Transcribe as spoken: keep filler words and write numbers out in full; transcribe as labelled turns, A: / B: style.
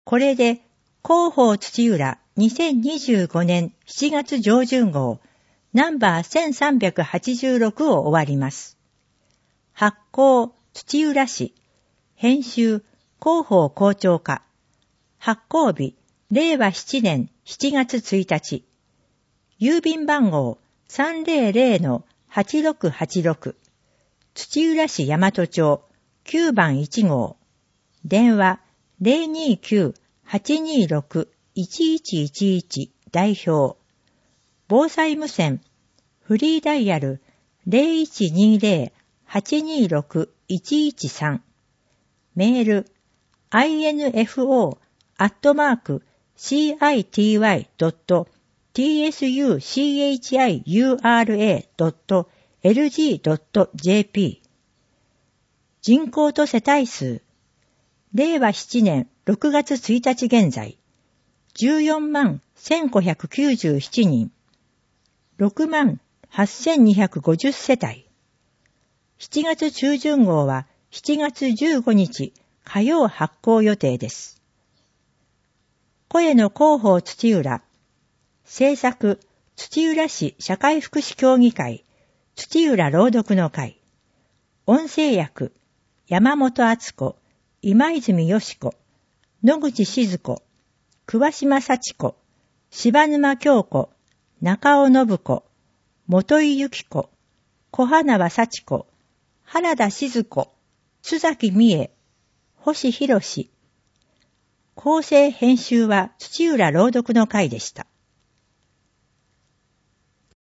A: これで広報土浦にせんにじゅうごねんしちがつ上旬号ナンバーせんさんびゃくはちじゅうろくを終わります。発行土浦市、編集広報校長課、発行日れいわななねんしちがつついたち、郵便番号 さんぜろぜろのはちろくはちろく、土浦市大和町きゅうばんいちごう、電話 ゼロにきゅう はちにろく いちいちいちいち 代表、防災無線、フリーダイヤル ゼロいちにゼロ はちにろく いちいちさん、メール アイエヌエフオー アットマーク シーアイティーワイ ドット ティーエスユーシーエイチアイユーアールエー ドット エルジー ドット ジェーピー。人口と世帯数、れいわななねんろくがつついたち現在、じゅうよんまんせんごひゃくきゅうじゅうななにん、ろくまんはっせんにひゃくごじゅうせたい。しちがつ中旬号はしちがつじゅうごにち火曜発行予定です。声の広報土浦、制作土浦市社会福祉協議会、土浦朗読の会、音声役山本敦子、今泉よし子、野口静子、桑島幸子、柴沼京子、中尾信子、元井由紀子、小花輪幸子、原田静子、須崎美恵、星博士。構成編集は土浦朗読の会でした。